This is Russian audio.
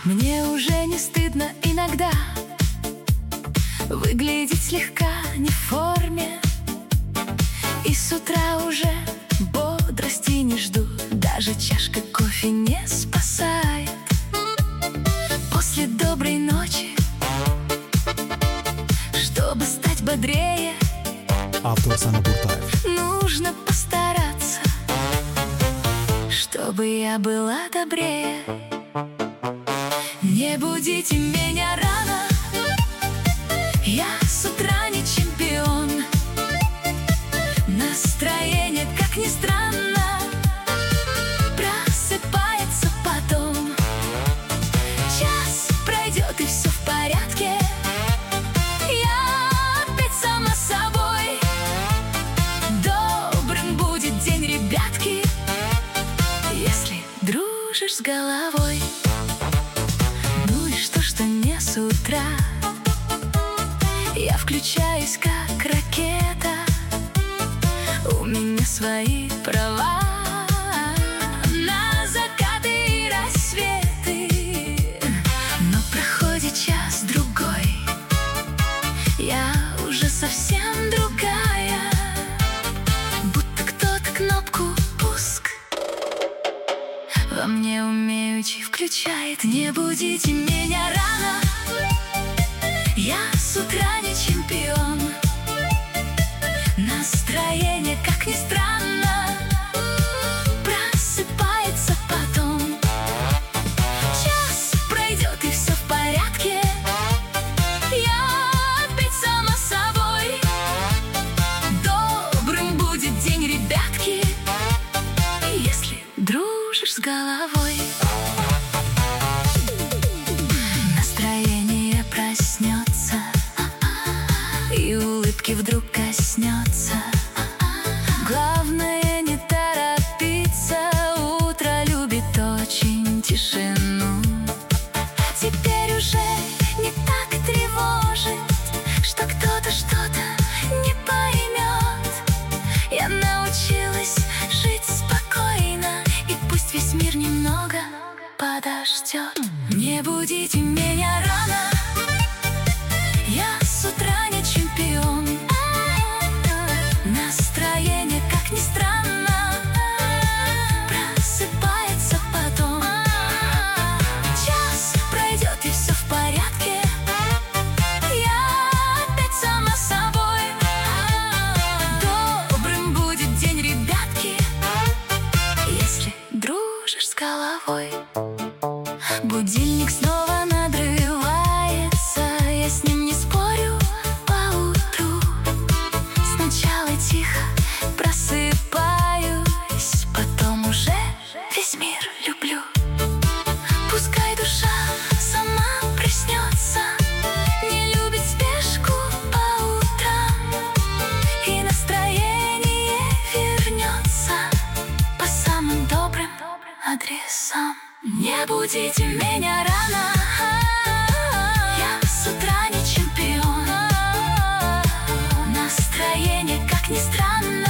Мне уже не стыдно иногда выглядеть слегка не в форме, и с утра уже бодрости не жду. Даже чашка кофе не спасает. После доброй ночи, чтобы стать бодрее, автор Сана Буртаев, нужно постараться, чтобы я была добрее. Не будите меня рано, я с утра не чемпион. Настроение, как ни странно, просыпается потом. Час пройдет и все в порядке, я опять сама собой. Добрым будет день, ребятки, если дружишь с головой. Ну и что не с утра я включаюсь как ракета, у меня свои права на закаты и рассветы. Но проходит час-другой, я уже совсем другая, будто кто-то кнопку «пуск» во мне умеючи включает. Не будите меня рано, я с утра не чемпион. Настроение, как ни странно, просыпается потом. Час пройдет и все в порядке, я опять сама собой. Добрым будет день, ребятки, если дружишь с головой. Настроение проснется, и улыбки вдруг коснется. Главное не торопиться, утро любит очень тишину. Теперь уже не так тревожит, что кто-то что-то не поймет. Я научилась жить спокойно, и пусть весь мир немного подождет. Не будите меня рано, я с утра не чемпион. Настроение, как ни странно, просыпается потом. Час пройдет и все в порядке, я опять сама собой. Добрым будет день, ребятки, если дружишь с головой. Будильник снова надрывается, я с ним не спорю поутру. Сначала тихо просыпаюсь, потом уже весь мир люблю. Пускай душа сама проснется, не любит спешку по утрам, и настроение вернется по самым добрым адресам. Не будите меня рано, я с утра не чемпион. Настроение, как ни странно,